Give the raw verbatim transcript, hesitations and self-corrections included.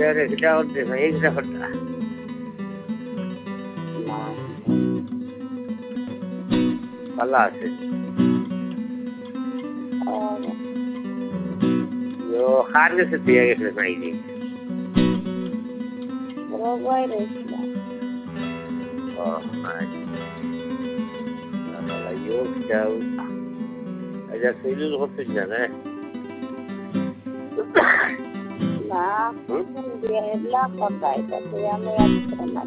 Ere kita udah saya kita pernah. Allah sih. Yo harga setiap kita naik. Rogai resla. Oh, nice. Kalau yo jauh. Aja sih lu hotel jalan. Nah, dia elak pakai tapi yang yang